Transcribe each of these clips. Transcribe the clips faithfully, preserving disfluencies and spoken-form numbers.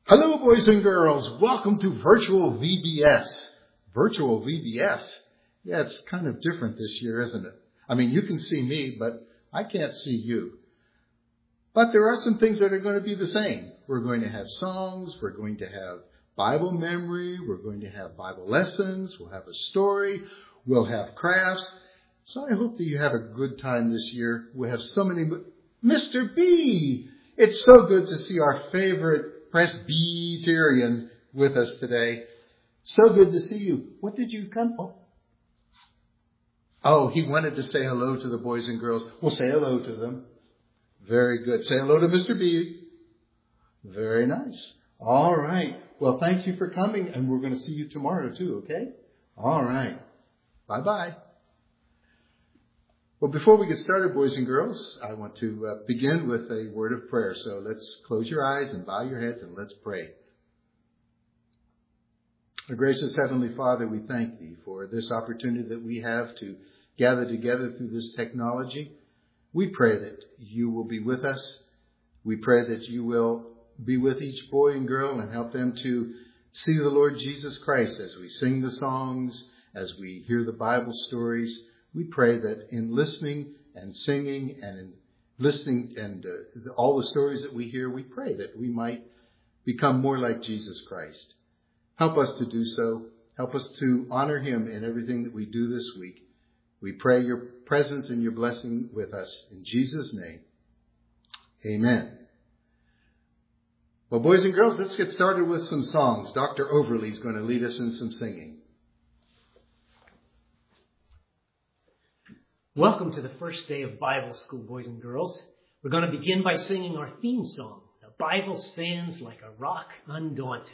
Hello, boys and girls. Welcome to Virtual V B S. Virtual V B S? Yeah, it's kind of different this year, isn't it? I mean, you can see me, but I can't see you. But there are some things that are going to be the same. We're going to have songs. We're going to have Bible memory. We're going to have Bible lessons. We'll have a story. We'll have crafts. So I hope that you have a good time this year. We have so many... Mister B! It's so good to see our favorite Presbyterian with us today. So good to see you. What did you come? Oh. oh, he wanted to say hello to the boys and girls. We'll say hello to them. Very good. Say hello to Mister B. Very nice. All right. Well, thank you for coming, and we're going to see you tomorrow too, okay? All right. Bye-bye. Well, before we get started, boys and girls, I want to uh, begin with a word of prayer. So let's close your eyes and bow your heads and let's pray. Our gracious Heavenly Father, we thank Thee for this opportunity that we have to gather together through this technology. We pray that You will be with us. We pray that You will be with each boy and girl and help them to see the Lord Jesus Christ as we sing the songs, as we hear the Bible stories. We pray that in listening and singing and in listening and uh, all the stories that we hear, we pray that we might become more like Jesus Christ. Help us to do so. Help us to honor Him in everything that we do this week. We pray Your presence and Your blessing with us. In Jesus' name, amen. Well, boys and girls, let's get started with some songs. Doctor Overly is going to lead us in some singing. Welcome to the first day of Bible school, boys and girls. We're going to begin by singing our theme song, "The Bible Stands Like a Rock Undaunted."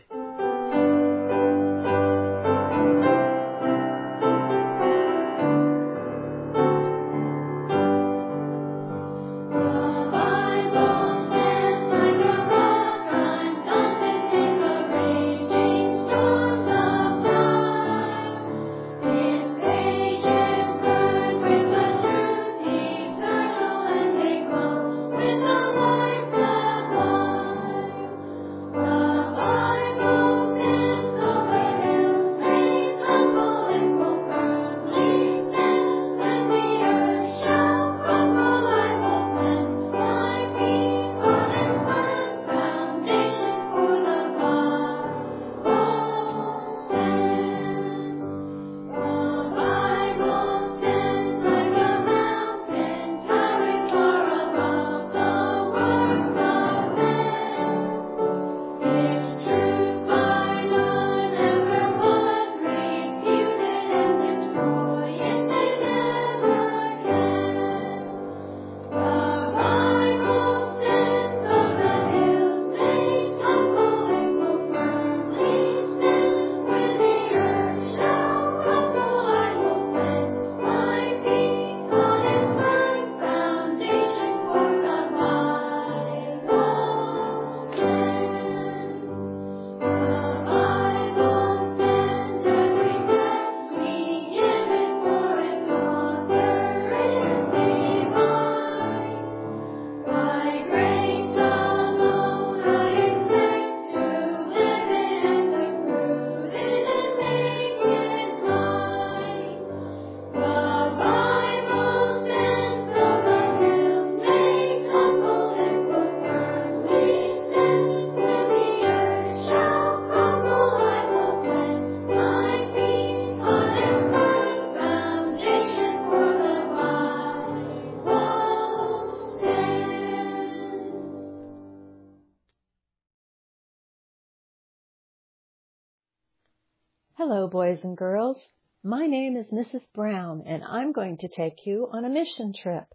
Hello, boys and girls. My name is Missus Brown, and I'm going to take you on a mission trip.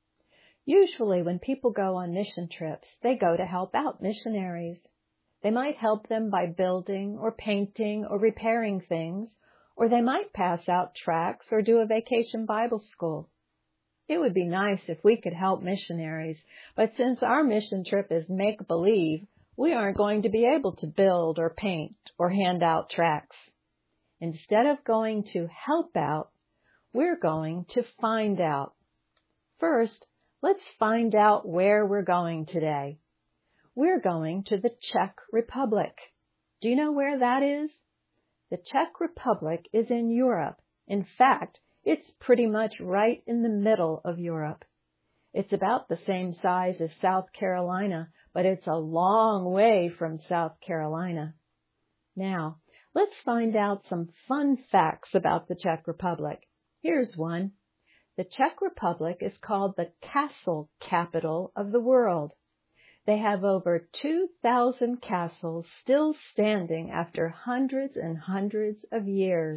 Usually when people go on mission trips, they go to help out missionaries. They might help them by building or painting or repairing things, or they might pass out tracts or do a vacation Bible school. It would be nice if we could help missionaries, but since our mission trip is make-believe, we aren't going to be able to build or paint or hand out tracts. Instead of going to help out, we're going to find out. First, let's find out where we're going today. We're going to the Czech Republic. Do you know where that is? The Czech Republic is in Europe. In fact, it's pretty much right in the middle of Europe. It's about the same size as South Carolina, but it's a long way from South Carolina. Now, let's find out some fun facts about the Czech Republic. Here's one. The Czech Republic is called the castle capital of the world. They have over two thousand castles still standing after hundreds and hundreds of years.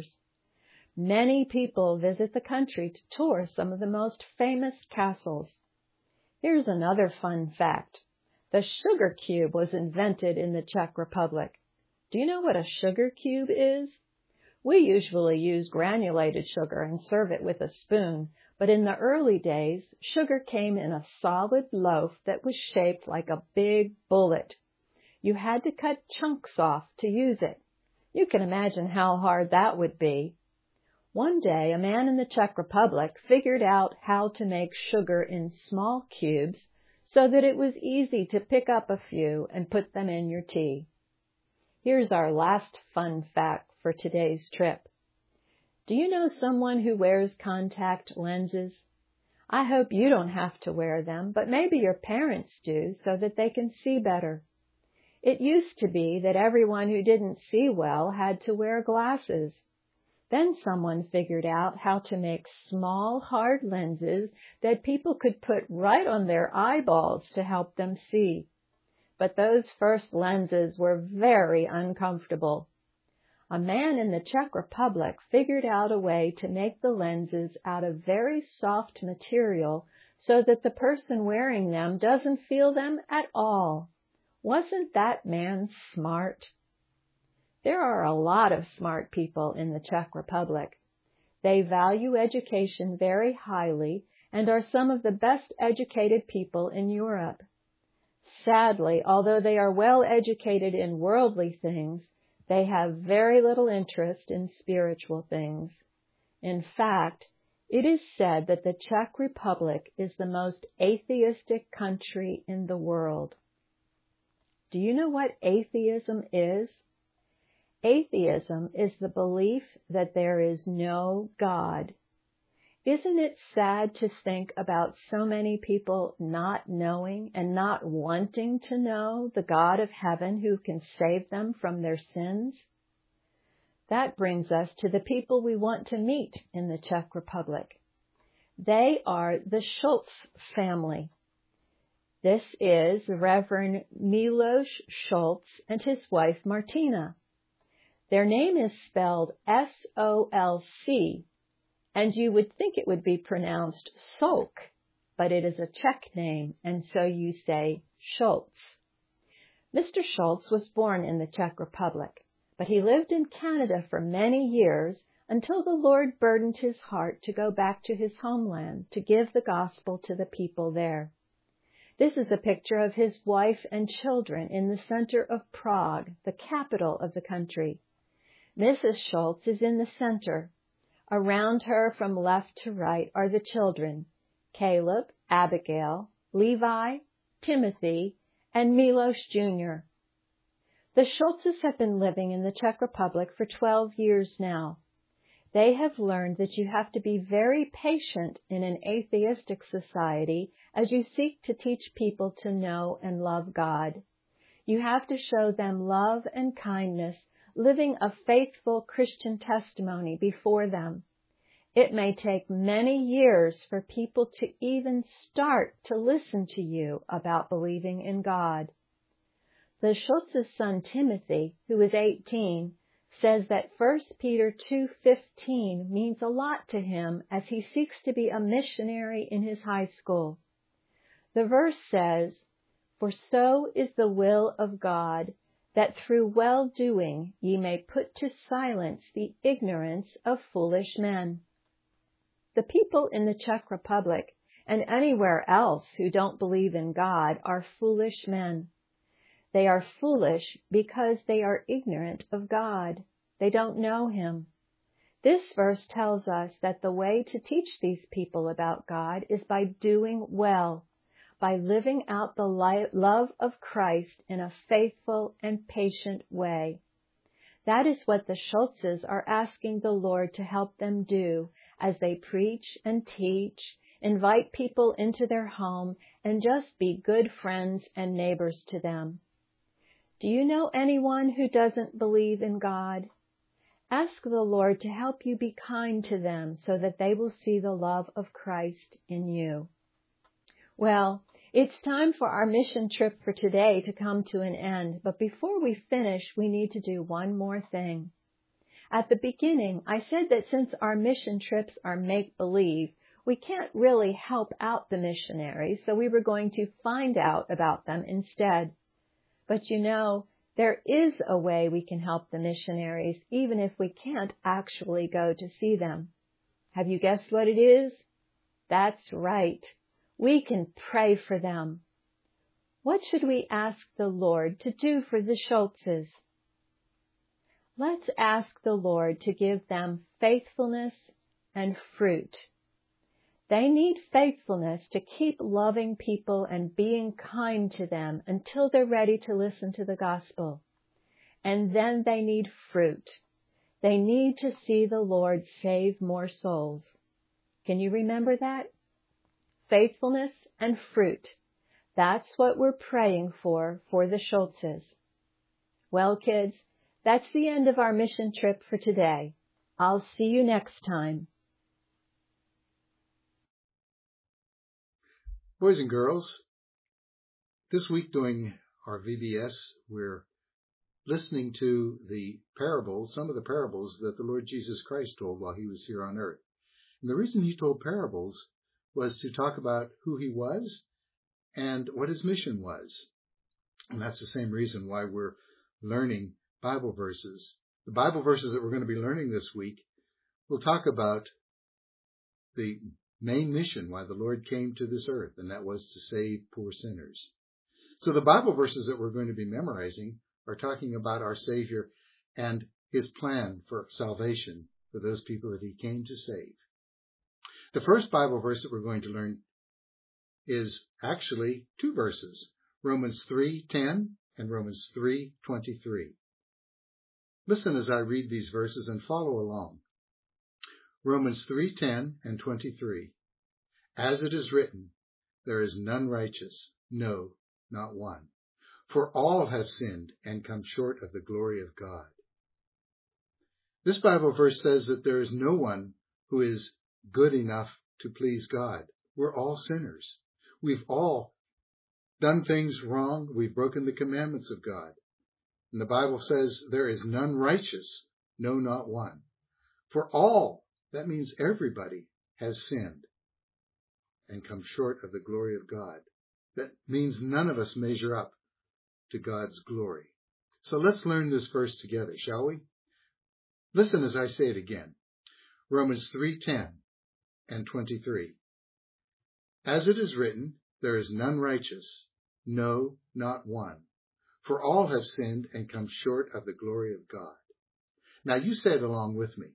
Many people visit the country to tour some of the most famous castles. Here's another fun fact. The sugar cube was invented in the Czech Republic. Do you know what a sugar cube is? We usually use granulated sugar and serve it with a spoon, but in the early days, sugar came in a solid loaf that was shaped like a big bullet. You had to cut chunks off to use it. You can imagine how hard that would be. One day, a man in the Czech Republic figured out how to make sugar in small cubes so that it was easy to pick up a few and put them in your tea. Here's our last fun fact for today's trip. Do you know someone who wears contact lenses? I hope you don't have to wear them, but maybe your parents do so that they can see better. It used to be that everyone who didn't see well had to wear glasses. Then someone figured out how to make small, hard lenses that people could put right on their eyeballs to help them see. But those first lenses were very uncomfortable. A man in the Czech Republic figured out a way to make the lenses out of very soft material so that the person wearing them doesn't feel them at all. Wasn't that man smart? There are a lot of smart people in the Czech Republic. They value education very highly and are some of the best educated people in Europe. Sadly, although they are well educated in worldly things, they have very little interest in spiritual things. In fact, it is said that the Czech Republic is the most atheistic country in the world. Do you know what atheism is? Atheism is the belief that there is no God. Isn't it sad to think about so many people not knowing and not wanting to know the God of heaven who can save them from their sins? That brings us to the people we want to meet in the Czech Republic. They are the Schultz family. This is Reverend Miloš Schultz and his wife Martina. Their name is spelled S O L C, and you would think it would be pronounced Solk, but it is a Czech name, and so you say Schultz. Mister Schultz was born in the Czech Republic, but he lived in Canada for many years until the Lord burdened his heart to go back to his homeland to give the gospel to the people there. This is a picture of his wife and children in the center of Prague, the capital of the country. Missus Schultz is in the center. Around her from left to right are the children, Caleb, Abigail, Levi, Timothy, and Miloš Junior The Schultzes have been living in the Czech Republic for twelve years now. They have learned that you have to be very patient in an atheistic society as you seek to teach people to know and love God. You have to show them love and kindness, living a faithful Christian testimony before them. It may take many years for people to even start to listen to you about believing in God. The Schultz's son Timothy, who is eighteen, says that First Peter two fifteen means a lot to him as he seeks to be a missionary in his high school. The verse says, "For so is the will of God, that through well-doing ye may put to silence the ignorance of foolish men." The people in the Czech Republic and anywhere else who don't believe in God are foolish men. They are foolish because they are ignorant of God. They don't know Him. This verse tells us that the way to teach these people about God is by doing well, by living out the li- love of Christ in a faithful and patient way. That is what the Schultzes are asking the Lord to help them do as they preach and teach, invite people into their home, and just be good friends and neighbors to them. Do you know anyone who doesn't believe in God? Ask the Lord to help you be kind to them so that they will see the love of Christ in you. Well, it's time for our mission trip for today to come to an end, but before we finish, we need to do one more thing. At the beginning, I said that since our mission trips are make-believe, we can't really help out the missionaries, so we were going to find out about them instead. But you know, there is a way we can help the missionaries, even if we can't actually go to see them. Have you guessed what it is? That's right. We can pray for them. What should we ask the Lord to do for the Schultzes? Let's ask the Lord to give them faithfulness and fruit. They need faithfulness to keep loving people and being kind to them until they're ready to listen to the gospel. And then they need fruit. They need to see the Lord save more souls. Can you remember that? Faithfulness and fruit. That's what we're praying for for the Schultzes. Well, kids, that's the end of our mission trip for today. I'll see you next time. Boys and girls, this week during our V B S, we're listening to the parables, some of the parables that the Lord Jesus Christ told while he was here on earth. And the reason he told parables was to talk about who he was and what his mission was. And that's the same reason why we're learning Bible verses. The Bible verses that we're going to be learning this week will talk about the main mission why the Lord came to this earth, and that was to save poor sinners. So the Bible verses that we're going to be memorizing are talking about our Savior and his plan for salvation for those people that he came to save. The first Bible verse that we're going to learn is actually two verses, Romans three ten and Romans three twenty-three. Listen as I read these verses and follow along. Romans three ten and twenty-three. As it is written, there is none righteous, no, not one. For all have sinned and come short of the glory of God. This Bible verse says that there is no one who is good enough to please God. We're all sinners. We've all done things wrong. We've broken the commandments of God. And the Bible says there is none righteous, no, not one. For all, that means everybody, has sinned and come short of the glory of God. That means none of us measure up to God's glory. So let's learn this verse together, shall we? Listen as I say it again. Romans three ten and twenty-three. As it is written, there is none righteous, no, not one. For all have sinned and come short of the glory of God. Now you say it along with me.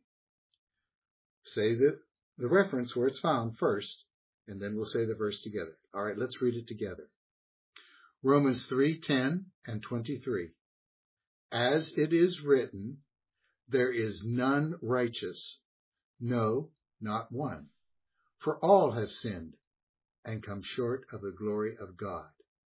Say the, the reference where it's found first, and then we'll say the verse together. All right, let's read it together. Romans three ten and twenty-three. As it is written, there is none righteous, no, not one. For all have sinned and come short of the glory of God.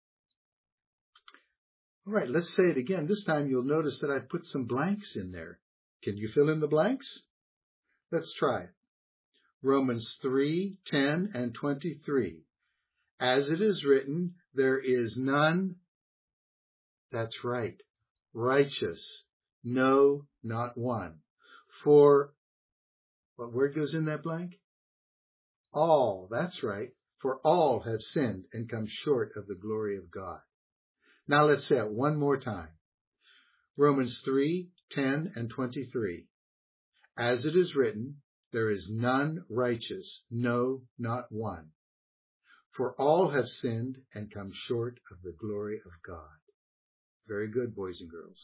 All right, let's say it again. This time you'll notice that I put some blanks in there. Can you fill in the blanks? Let's try it. Romans three ten and twenty-three. As it is written, there is none, that's right, righteous, no, not one. For, what word goes in that blank? All, that's right, for all have sinned and come short of the glory of God. Now let's say it one more time. Romans three ten and twenty-three. As it is written, there is none righteous, no, not one. For all have sinned and come short of the glory of God. Very good, boys and girls.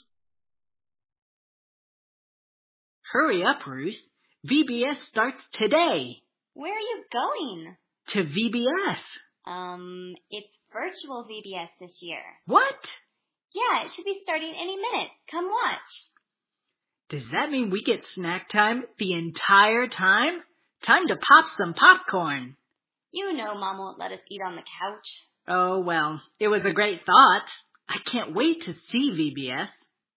Hurry up, Ruth. V B S starts today. Where are you going? To V B S. Um, it's virtual V B S this year. What? Yeah, it should be starting any minute. Come watch. Does that mean we get snack time the entire time? Time to pop some popcorn. You know Mom won't let us eat on the couch. Oh, well, it was a great thought. I can't wait to see V B S.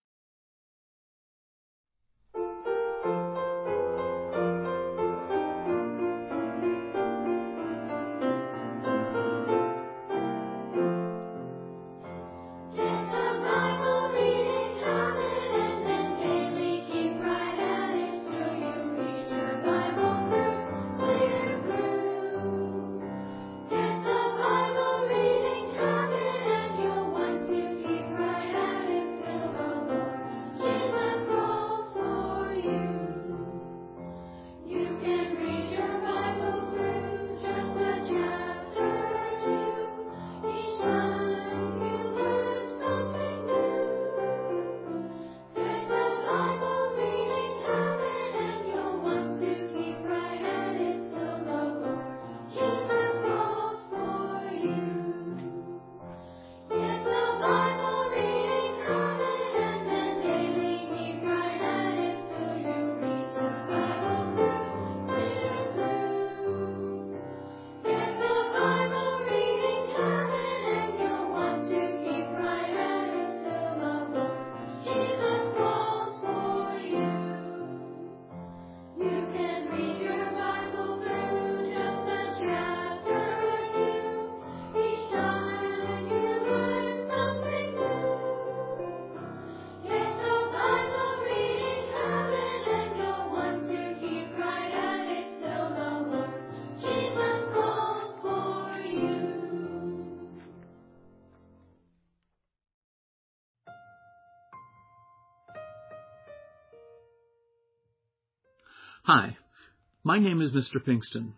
Hi, my name is Mister Pinkston.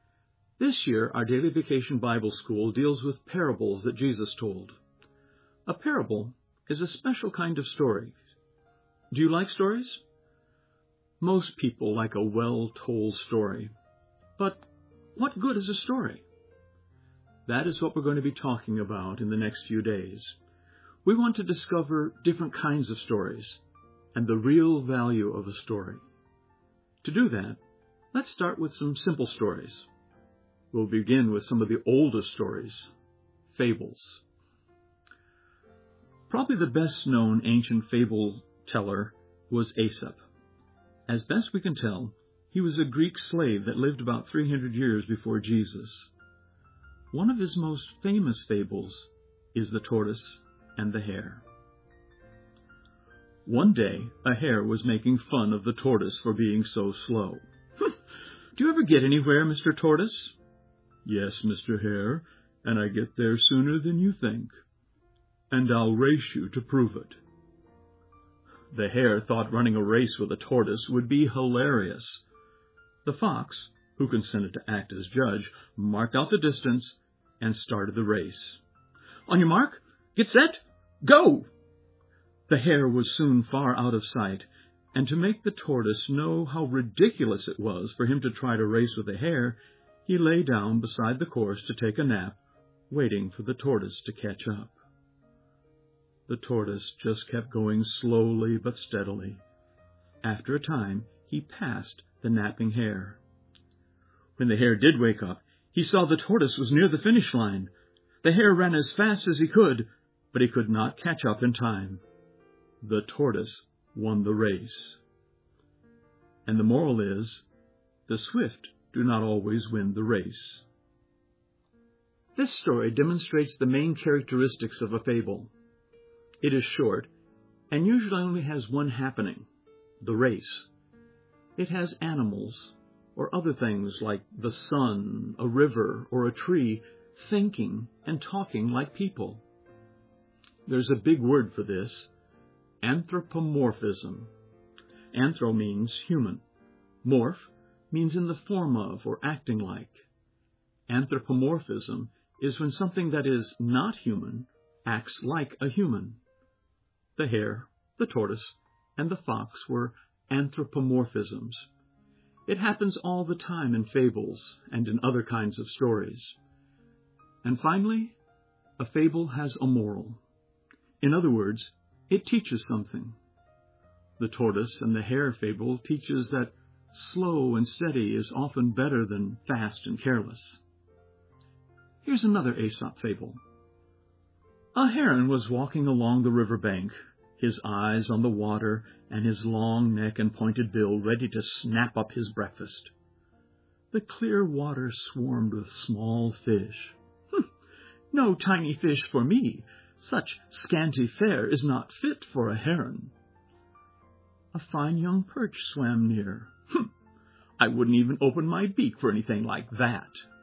This year, our Daily Vacation Bible School deals with parables that Jesus told. A parable is a special kind of story. Do you like stories? Most people like a well-told story. But what good is a story? That is what we're going to be talking about in the next few days. We want to discover different kinds of stories and the real value of a story. To do that, let's start with some simple stories. We'll begin with some of the oldest stories, fables. Probably the best-known ancient fable teller was Aesop. As best we can tell, he was a Greek slave that lived about three hundred years before Jesus. One of his most famous fables is the tortoise and the hare. One day, a hare was making fun of the tortoise for being so slow. Do you ever get anywhere, Mister Tortoise? Yes, Mister Hare, and I get there sooner than you think. And I'll race you to prove it. The hare thought running a race with a tortoise would be hilarious. The fox, who consented to act as judge, marked out the distance and started the race. On your mark, get set, go! The hare was soon far out of sight, and to make the tortoise know how ridiculous it was for him to try to race with a hare, he lay down beside the course to take a nap, waiting for the tortoise to catch up. The tortoise just kept going slowly but steadily. After a time, he passed the napping hare. When the hare did wake up, he saw the tortoise was near the finish line. The hare ran as fast as he could, but he could not catch up in time. The tortoise won the race. And the moral is, the swift do not always win the race. This story demonstrates the main characteristics of a fable. It is short, and usually only has one happening, the race. It has animals, or other things like the sun, a river, or a tree, thinking and talking like people. There's a big word for this, anthropomorphism. Anthro means human. Morph means in the form of or acting like. Anthropomorphism is when something that is not human acts like a human. The hare, the tortoise, and the fox were anthropomorphisms. It happens all the time in fables and in other kinds of stories. And finally, a fable has a moral. In other words, it teaches something. The tortoise and the hare fable teaches that slow and steady is often better than fast and careless. Here's another Aesop fable. A heron was walking along the river bank, his eyes on the water and his long neck and pointed bill ready to snap up his breakfast. The clear water swarmed with small fish. Hm, no tiny fish for me. Such scanty fare is not fit for a heron. A fine young perch swam near. Hm, I wouldn't even open my beak for anything like that.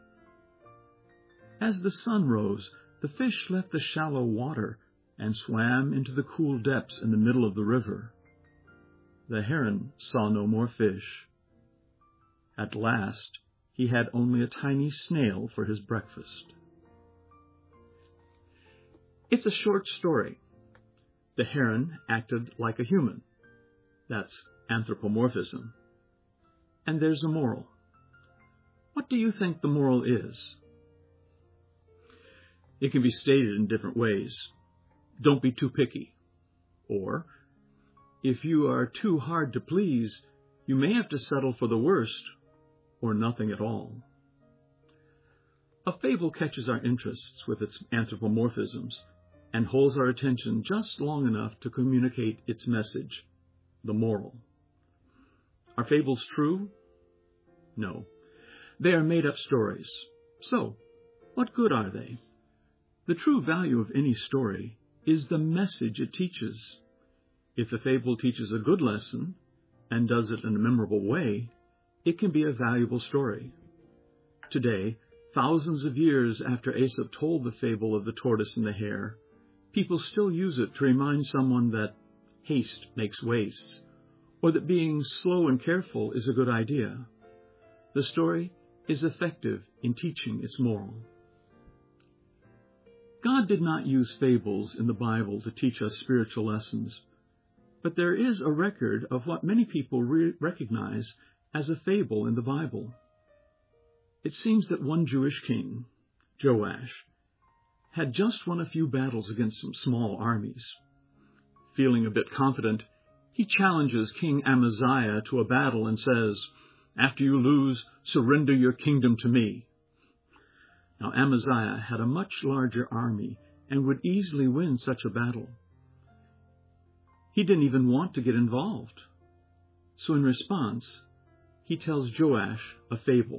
As the sun rose, the fish left the shallow water and swam into the cool depths in the middle of the river. The heron saw no more fish. At last, he had only a tiny snail for his breakfast. It's a short story. The heron acted like a human. That's anthropomorphism. And there's a moral. What do you think the moral is? It can be stated in different ways. Don't be too picky. Or, if you are too hard to please, you may have to settle for the worst, or nothing at all. A fable catches our interests with its anthropomorphisms and holds our attention just long enough to communicate its message, the moral. Are fables true? No. They are made-up stories. So, what good are they? The true value of any story is the message it teaches. If the fable teaches a good lesson, and does it in a memorable way, it can be a valuable story. Today, thousands of years after Aesop told the fable of the tortoise and the hare, people still use it to remind someone that haste makes waste, or that being slow and careful is a good idea. The story is effective in teaching its moral. God did not use fables in the Bible to teach us spiritual lessons, but there is a record of what many people re- recognize as a fable in the Bible. It seems that one Jewish king, Joash, had just won a few battles against some small armies. Feeling a bit confident, he challenges King Amaziah to a battle and says, "After you lose, surrender your kingdom to me." Now Amaziah had a much larger army and would easily win such a battle. He didn't even want to get involved. So in response, he tells Joash a fable.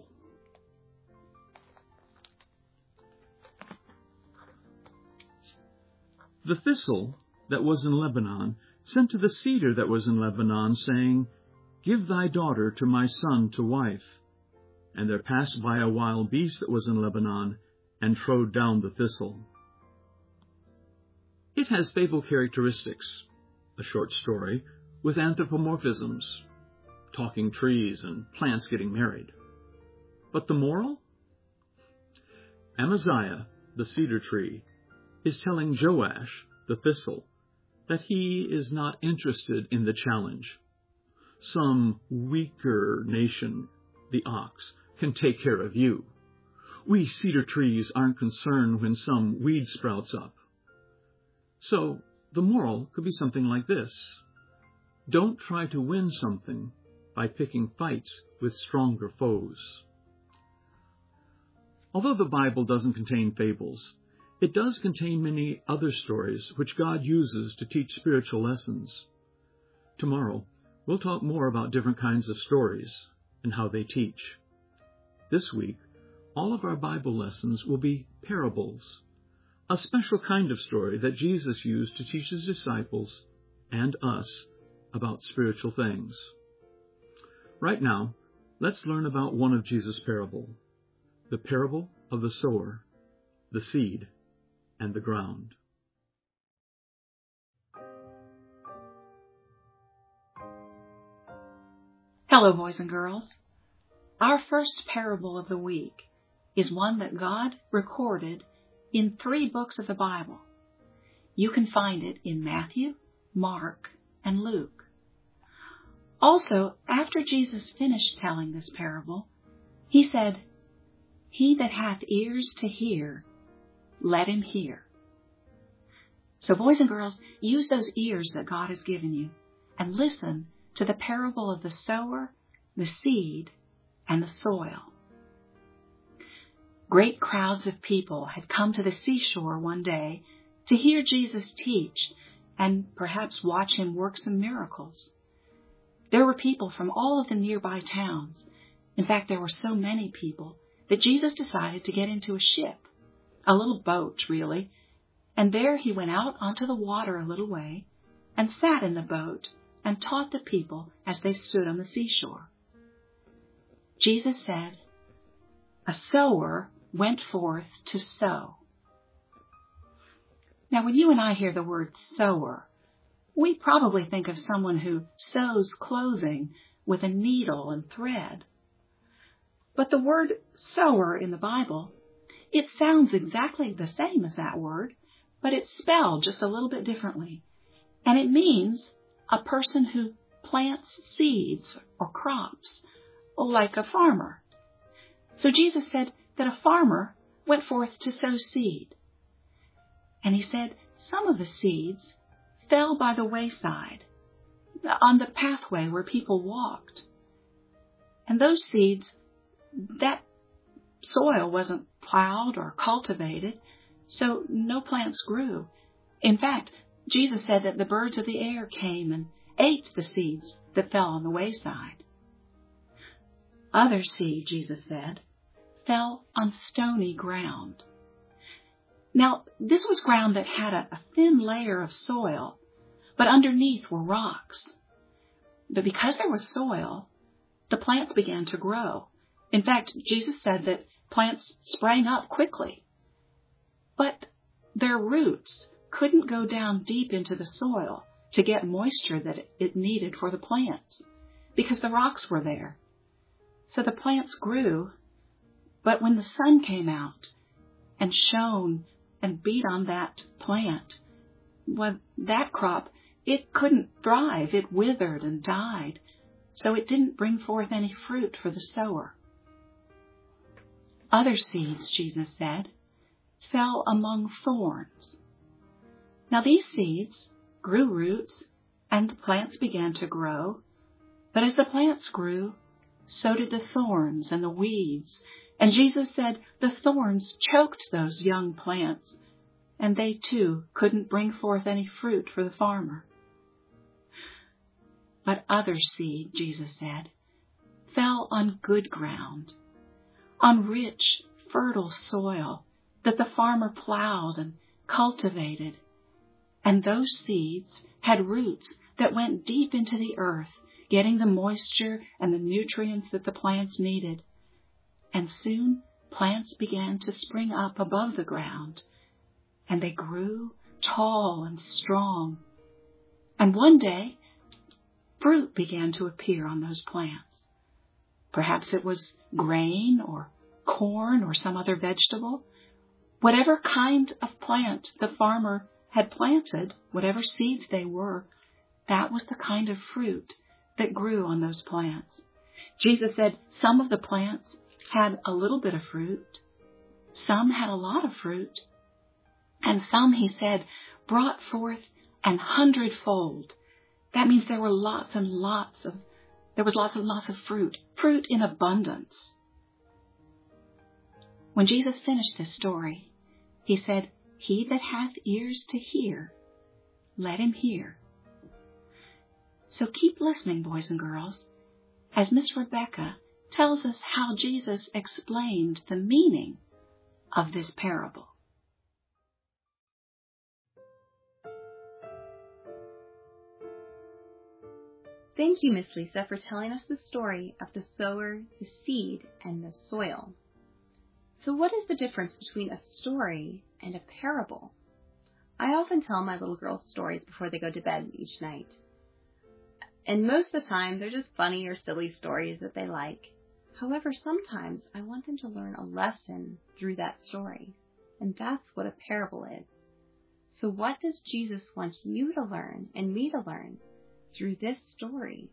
The thistle that was in Lebanon sent to the cedar that was in Lebanon, saying, "Give thy daughter to my son to wife." And there passed by a wild beast that was in Lebanon, and trode down the thistle. It has fable characteristics, a short story, with anthropomorphisms, talking trees and plants getting married. But the moral? Amaziah, the cedar tree, is telling Joash, the thistle, that he is not interested in the challenge. Some weaker nation, the ox, can take care of you. We cedar trees aren't concerned when some weed sprouts up. So, the moral could be something like this. Don't try to win something by picking fights with stronger foes. Although the Bible doesn't contain fables, it does contain many other stories which God uses to teach spiritual lessons. Tomorrow, we'll talk more about different kinds of stories and how they teach. This week, all of our Bible lessons will be parables, a special kind of story that Jesus used to teach his disciples and us about spiritual things. Right now, let's learn about one of Jesus' parables, the parable of the sower, the seed, and the ground. Hello, boys and girls. Our first parable of the week is one that God recorded in three books of the Bible. You can find it in Matthew, Mark, and Luke. Also, after Jesus finished telling this parable, he said, "He that hath ears to hear, let him hear. So boys and girls, use those ears that God has given you and listen to the parable of the sower, the seed, and the soil. Great crowds of people had come to the seashore one day to hear Jesus teach and perhaps watch him work some miracles. There were people from all of the nearby towns. In fact, there were so many people that Jesus decided to get into a ship, a little boat, really, and there he went out onto the water a little way and sat in the boat and taught the people as they stood on the seashore. Jesus said, "A sower went forth to sow." Now, when you and I hear the word sower, we probably think of someone who sews clothing with a needle and thread. But the word sower in the Bible, it sounds exactly the same as that word, but it's spelled just a little bit differently. And it means a person who plants seeds or crops, like a farmer. So Jesus said that a farmer went forth to sow seed. And he said some of the seeds fell by the wayside, on the pathway where people walked. And those seeds, that soil wasn't plowed or cultivated, so no plants grew. In fact, Jesus said that the birds of the air came and ate the seeds that fell on the wayside. Other seed, Jesus said, fell on stony ground. Now, this was ground that had a, a thin layer of soil, but underneath were rocks. But because there was soil, the plants began to grow. In fact, Jesus said that plants sprang up quickly. But their roots couldn't go down deep into the soil to get moisture that it needed for the plants, because the rocks were there. So the plants grew, but when the sun came out and shone and beat on that plant, well, that crop, it couldn't thrive. It withered and died, so it didn't bring forth any fruit for the sower. Other seeds, Jesus said, fell among thorns. Now these seeds grew roots, and the plants began to grow. But as the plants grew, so did the thorns and the weeds. And Jesus said the thorns choked those young plants, and they too couldn't bring forth any fruit for the farmer. But other seed, Jesus said, fell on good ground, on rich, fertile soil that the farmer plowed and cultivated. And those seeds had roots that went deep into the earth, getting the moisture and the nutrients that the plants needed. And soon plants began to spring up above the ground, and they grew tall and strong. And one day, fruit began to appear on those plants. Perhaps it was grain or corn or some other vegetable. Whatever kind of plant the farmer had planted, whatever seeds they were, that was the kind of fruit that grew on those plants. Jesus said some of the plants had a little bit of fruit, some had a lot of fruit, and some, he said, brought forth an hundredfold. That means there were lots and lots of, there was lots and lots of fruit, fruit in abundance. When Jesus finished this story, he said, "He that hath ears to hear, let him hear." So keep listening, boys and girls, as Miss Rebecca tells us how Jesus explained the meaning of this parable. Thank you, Miss Lisa, for telling us the story of the sower, the seed, and the soil. So what is the difference between a story and a parable? I often tell my little girls stories before they go to bed each night. And most of the time, they're just funny or silly stories that they like. However, sometimes I want them to learn a lesson through that story. And that's what a parable is. So what does Jesus want you to learn and me to learn through this story?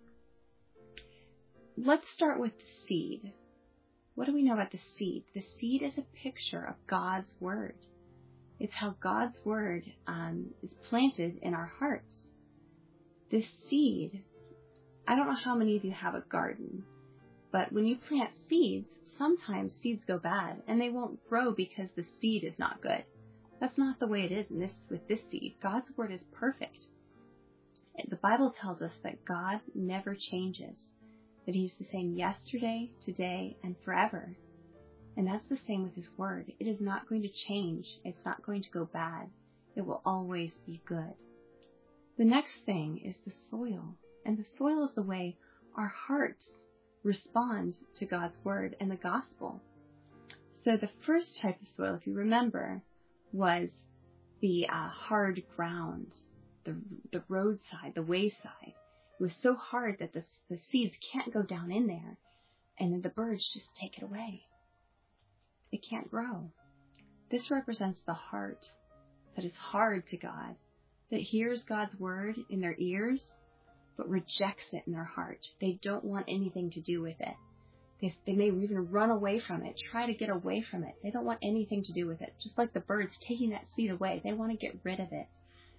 Let's start with the seed. What do we know about the seed? The seed is a picture of God's Word. It's how God's Word um, is planted in our hearts. This seed, I don't know how many of you have a garden, but when you plant seeds, sometimes seeds go bad and they won't grow because the seed is not good. That's not the way it is in this with this seed. God's Word is perfect. The Bible tells us that God never changes, that He's the same yesterday, today, and forever. And that's the same with His Word. It is not going to change. It's not going to go bad. It will always be good. The next thing is the soil. And the soil is the way our hearts respond to God's Word and the gospel. So the first type of soil, if you remember, was the uh, hard ground, the, the roadside, the wayside. It was so hard that the, the seeds can't go down in there, and then the birds just take it away. It can't grow. This represents the heart that is hard to God, that hears God's Word in their ears, but rejects it in their heart. They don't want anything to do with it. They, they may even run away from it, try to get away from it. They don't want anything to do with it. Just like the birds taking that seed away, they want to get rid of it.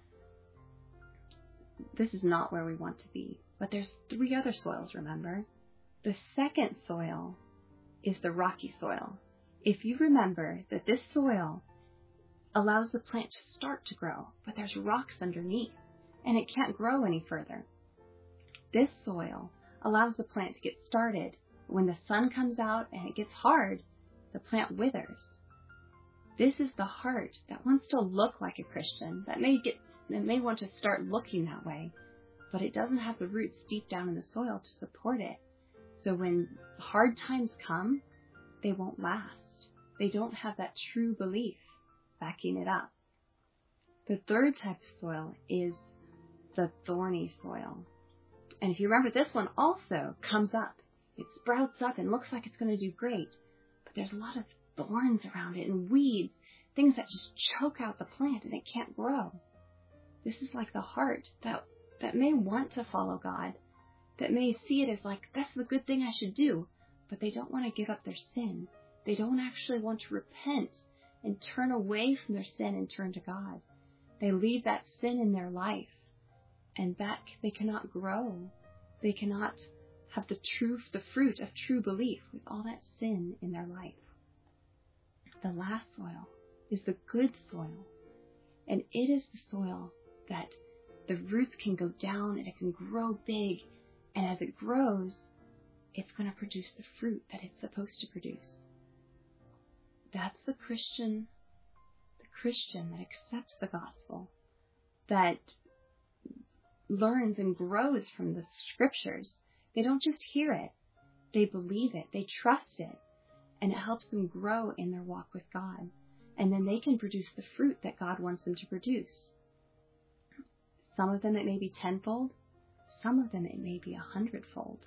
This is not where we want to be. But there's three other soils, remember? The second soil is the rocky soil. If you remember that this soil allows the plant to start to grow, but there's rocks underneath, and it can't grow any further. This soil allows the plant to get started. When the sun comes out and it gets hard, the plant withers. This is the heart that wants to look like a Christian, that may get, that may want to start looking that way, but it doesn't have the roots deep down in the soil to support it. So when hard times come, they won't last. They don't have that true belief backing it up. The third type of soil is the thorny soil. And if you remember, this one also comes up. It sprouts up and looks like it's going to do great. But there's a lot of thorns around it and weeds, things that just choke out the plant and it can't grow. This is like the heart that, that may want to follow God, that may see it as like, that's the good thing I should do, but they don't want to give up their sin. They don't actually want to repent and turn away from their sin and turn to God. They leave that sin in their life, and that they cannot grow. They cannot have the truth, the fruit of true belief with all that sin in their life. The last soil is the good soil, and it is the soil that the roots can go down and it can grow big, and as it grows, it's going to produce the fruit that it's supposed to produce. That's the Christian, the Christian that accepts the gospel, that learns and grows from the scriptures. They don't just hear it, they believe it, they trust it, and it helps them grow in their walk with God. And then they can produce the fruit that God wants them to produce. Some of them it may be tenfold, some of them it may be a hundredfold.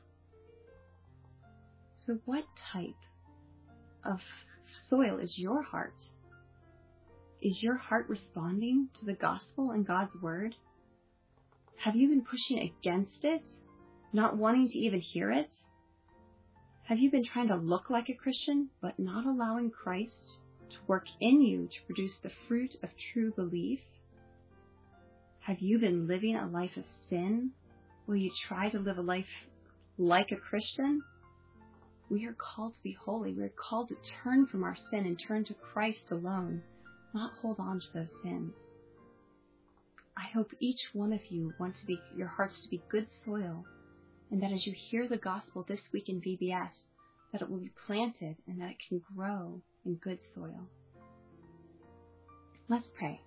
So what type of soil is your heart? Is your heart responding to the gospel and God's word? Have you been pushing against it, not wanting to even hear it? Have you been trying to look like a Christian, but not allowing Christ to work in you to produce the fruit of true belief? Have you been living a life of sin? Will you try to live a life like a Christian? We are called to be holy. We are called to turn from our sin and turn to Christ alone, not hold on to those sins. I hope each one of you want to be your hearts to be good soil, and that as you hear the gospel this week in V B S, that it will be planted and that it can grow in good soil. Let's pray.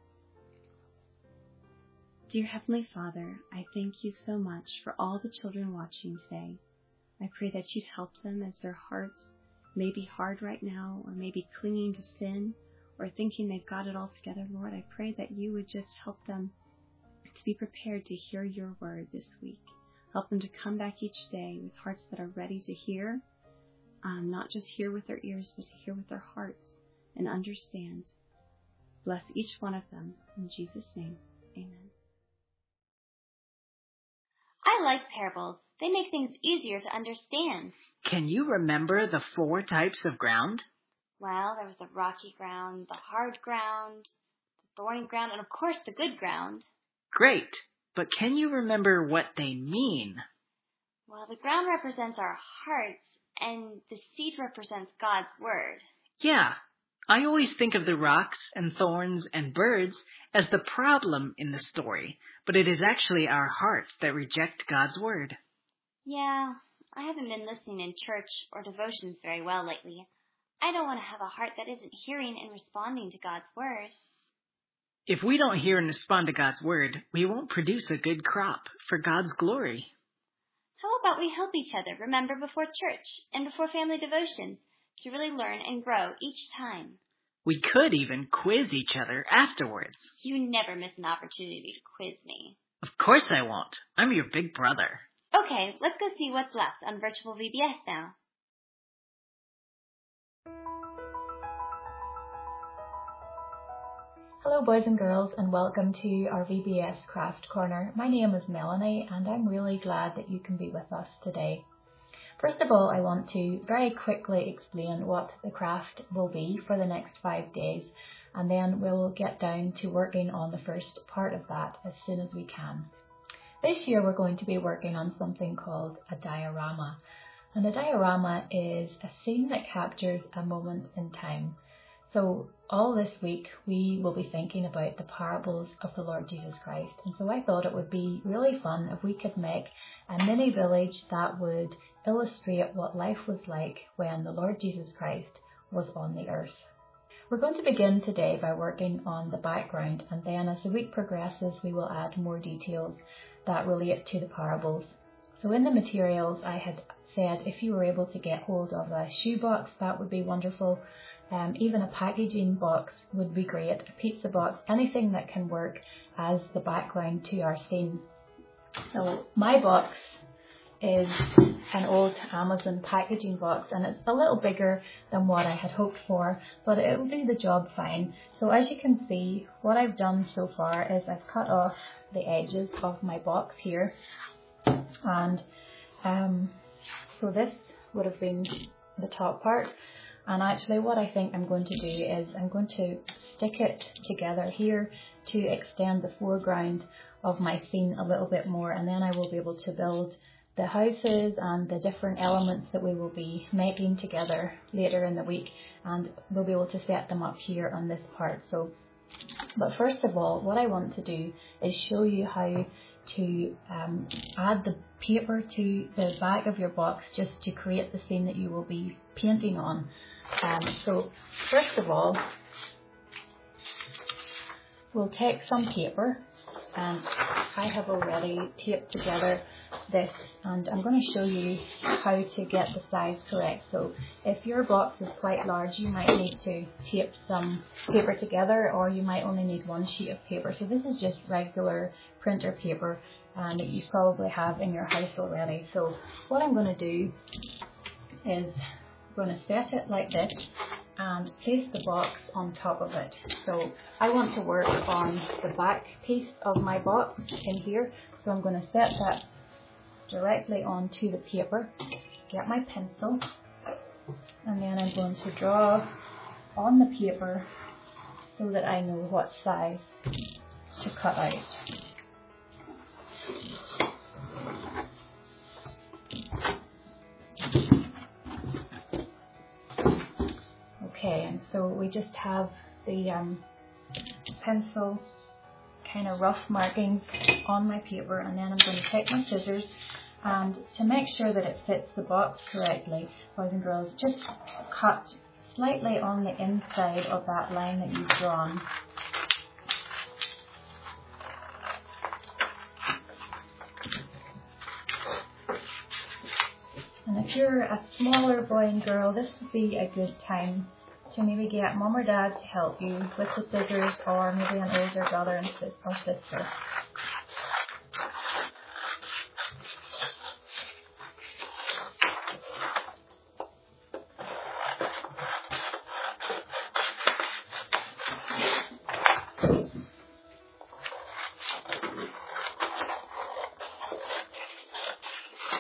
Dear Heavenly Father, I thank you so much for all the children watching today. I pray that you'd help them as their hearts may be hard right now, or maybe clinging to sin, or thinking they've got it all together. Lord, I pray that you would just help them to be prepared to hear your word this week. Help them to come back each day with hearts that are ready to hear, um, not just hear with their ears, but to hear with their hearts and understand. Bless each one of them. In Jesus' name, amen. I like parables. They make things easier to understand. Can you remember the four types of ground? Well, there was the rocky ground, the hard ground, thorny ground, and of course the good ground. Great, but can you remember what they mean? Well, the ground represents our hearts, and the seed represents God's Word. Yeah, I always think of the rocks and thorns and birds as the problem in the story, but it is actually our hearts that reject God's Word. Yeah, I haven't been listening in church or devotions very well lately. I don't want to have a heart that isn't hearing and responding to God's Word. If we don't hear and respond to God's Word, we won't produce a good crop for God's glory. How about we help each other remember before church and before family devotions to really learn and grow each time? We could even quiz each other afterwards. You never miss an opportunity to quiz me. Of course I won't. I'm your big brother. Okay, let's go see what's left on Virtual V B S now. Hello boys and girls, and welcome to our V B S Craft Corner. My name is Melanie and I'm really glad that you can be with us today. First of all, I want to very quickly explain what the craft will be for the next five days, and then we'll get down to working on the first part of that as soon as we can. This year we're going to be working on something called a diorama, and a diorama is a scene that captures a moment in time. So all this week we will be thinking about the parables of the Lord Jesus Christ, and so I thought it would be really fun if we could make a mini village that would illustrate what life was like when the Lord Jesus Christ was on the earth. We're going to begin today by working on the background, and then as the week progresses we will add more details that relate to the parables. So in the materials I had said if you were able to get hold of a shoebox, that would be wonderful. Um, even a packaging box would be great, a pizza box, anything that can work as the background to our scene. So my box is an old Amazon packaging box, and it's a little bigger than what I had hoped for, but it will do the job fine. So as you can see, what I've done so far is I've cut off the edges of my box here, and um, so this would have been the top part. And actually what I think I'm going to do is I'm going to stick it together here to extend the foreground of my scene a little bit more, and then I will be able to build the houses and the different elements that we will be making together later in the week, and we'll be able to set them up here on this part. So, but first of all, what I want to do is show you how to um, add the paper to the back of your box just to create the scene that you will be painting on. Um, so first of all, we'll take some paper, and I have already taped together this, and I'm going to show you how to get the size correct. So if your box is quite large, you might need to tape some paper together, or you might only need one sheet of paper. So this is just regular printer paper, and that you probably have in your house already. So what I'm going to do is I'm going to set it like this and place the box on top of it. So I want to work on the back piece of my box in here, so I'm going to set that directly onto the paper, get my pencil, and then I'm going to draw on the paper so that I know what size to cut out. Okay, and so we just have the um, pencil kind of rough markings on my paper, and then I'm going to take my scissors, and to make sure that it fits the box correctly, boys and girls, just cut slightly on the inside of that line that you've drawn. And if you're a smaller boy and girl, this would be a good time to maybe get mum or dad to help you with the scissors, or maybe an older brother and sis or sister.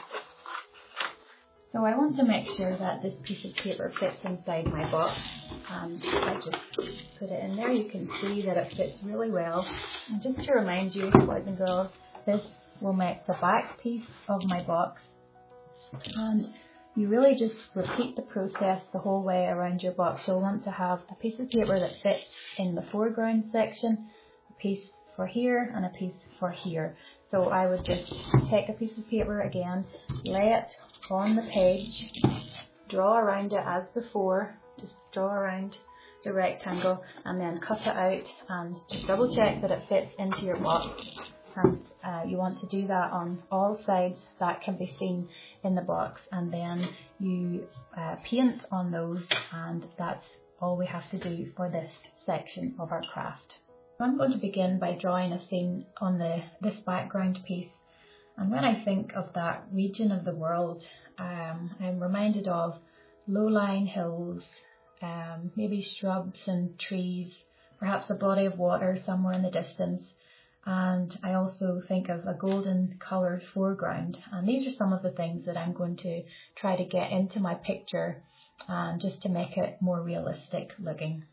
So I want to make sure that this piece of paper fits inside my box, and I just put it in there. You can see that it fits really well. And just to remind you, boys and girls, this will make the back piece of my box, and you really just repeat the process the whole way around your box. You'll want to have a piece of paper that fits in the foreground section, a piece for here and a piece for here. So I would just take a piece of paper again, lay it on the page, draw around it as before, just draw around the rectangle and then cut it out and just double check that it fits into your box. And uh, you want to do that on all sides that can be seen in the box, and then you uh, paint on those, and that's all we have to do for this section of our craft. I'm going to begin by drawing a scene on the this background piece, and when I think of that region of the world, um, I'm reminded of low-lying hills, um, maybe shrubs and trees, perhaps a body of water somewhere in the distance. And I also think of a golden coloured foreground, and these are some of the things that I'm going to try to get into my picture, um, just to make it more realistic looking.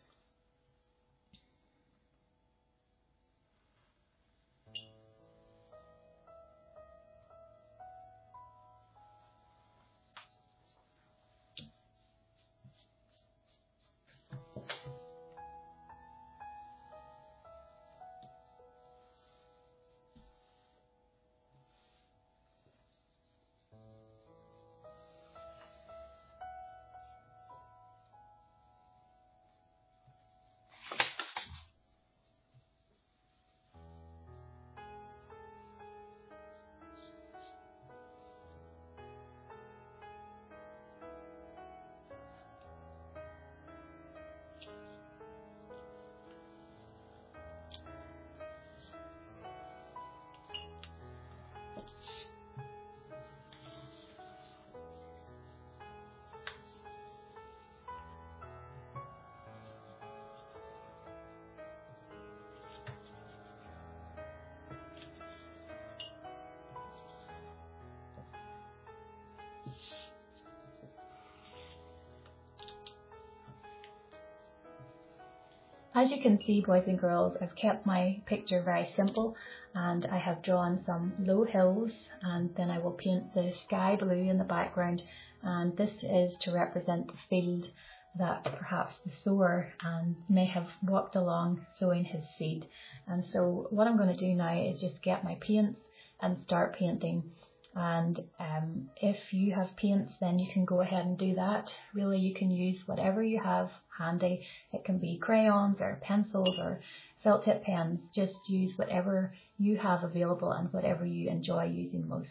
As you can see, boys and girls, I've kept my picture very simple, and I have drawn some low hills, and then I will paint the sky blue in the background, and this is to represent the field that perhaps the sower um, may have walked along sowing his seed. And so what I'm going to do now is just get my paints and start painting. And um, if you have paints, then you can go ahead and do that. Really, you can use whatever you have handy. It can be crayons or pencils or felt tip pens. Just use whatever you have available and whatever you enjoy using most.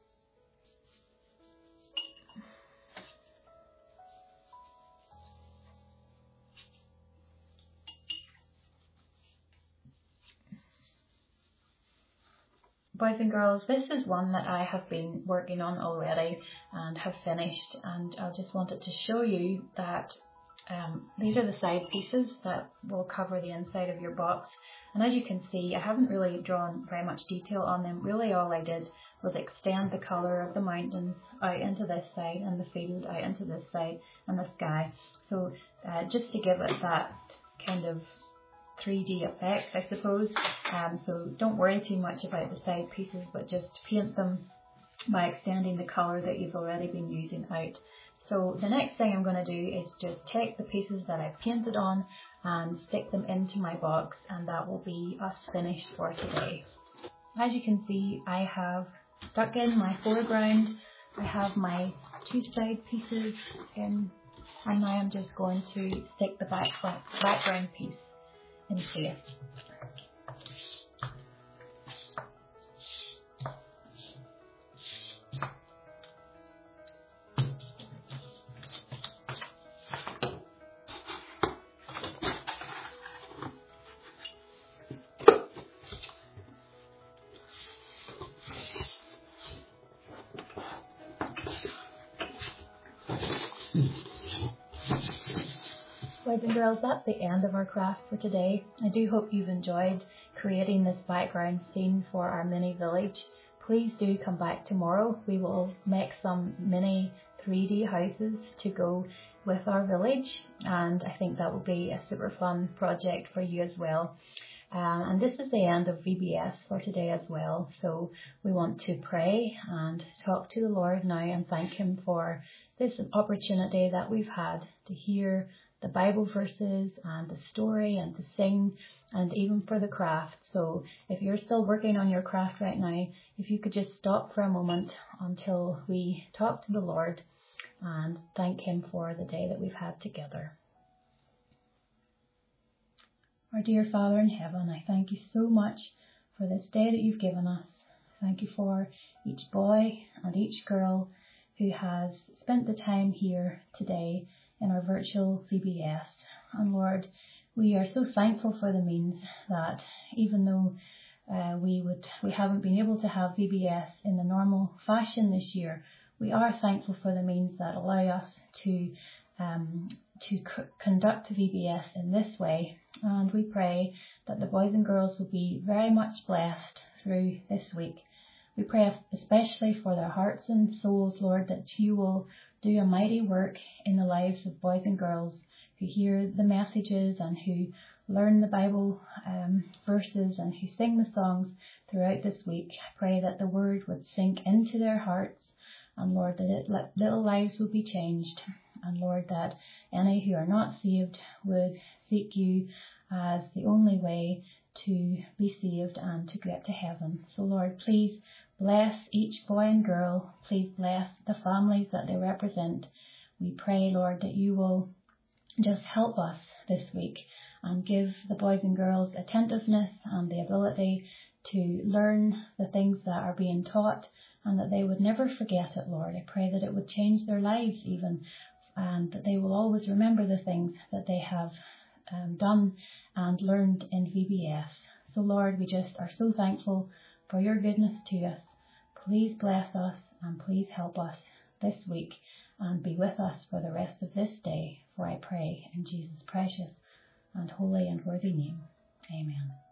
Boys and girls, this is one that I have been working on already and have finished, and I just wanted to show you that um, these are the side pieces that will cover the inside of your box. And as you can see, I haven't really drawn very much detail on them. Really all I did was extend the colour of the mountains out into this side and the field out into this side and the sky. So uh, just to give it that kind of three D effect, I suppose. Um, so don't worry too much about the side pieces, but just paint them by extending the colour that you've already been using out. So the next thing I'm going to do is just take the pieces that I've painted on and stick them into my box, and that will be us finished for today. As you can see, I have stuck in my foreground, I have my two side pieces in, and now I'm just going to stick the back, background piece in place. Boys and girls, that's the end of our craft for today. I do hope you've enjoyed creating this background scene for our mini village. Please do come back tomorrow. We will make some mini three D houses to go with our village, and I think that will be a super fun project for you as well. Um, and this is the end of V B S for today as well, so we want to pray and talk to the Lord now and thank Him for this opportunity that we've had to hear the Bible verses and the story and to sing and even for the craft. So if you're still working on your craft right now, if you could just stop for a moment until we talk to the Lord and thank Him for the day that we've had together. Our dear Father in heaven, I thank you so much for this day that you've given us. Thank you for each boy and each girl who has spent the time here today in our virtual V B S. And Lord, we are so thankful for the means that even though uh, we would we haven't been able to have V B S in the normal fashion this year, we are thankful for the means that allow us to um, to c- conduct V B S in this way. And we pray that the boys and girls will be very much blessed through this week. We pray especially for their hearts and souls, Lord, that you will do a mighty work in the lives of boys and girls who hear the messages and who learn the Bible um, verses and who sing the songs throughout this week. I pray that the word would sink into their hearts, and Lord, that it, little lives would be changed. And Lord, that any who are not saved would seek you as the only way to be saved and to get to heaven. So Lord, please bless each boy and girl. Please bless the families that they represent. We pray, Lord, that you will just help us this week and give the boys and girls attentiveness and the ability to learn the things that are being taught and that they would never forget it, Lord. I pray that it would change their lives even, and that they will always remember the things that they have um, done and learned in V B S. So Lord, we just are so thankful for your goodness to us. Please bless us and please help us this week and be with us for the rest of this day. For I pray in Jesus' precious and holy and worthy name. Amen.